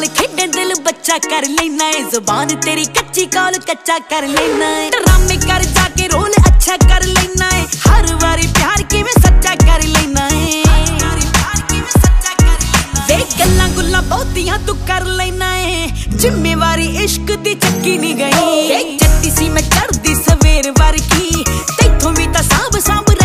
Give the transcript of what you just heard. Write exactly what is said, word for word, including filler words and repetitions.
खेडे दिल बच्चा कर लेना है, जुबान तेरी कच्ची कॉल कच्चा कर लेना है। ड्रामे कर जाके रोल अच्छा कर लेना है, हर बारी प्यार की में सच्चा कर लेना है। वे गल्लां गुल्लां बहुतियां तू कर लेना है, जिम्मेवारी इश्क दी चक्की नहीं गई।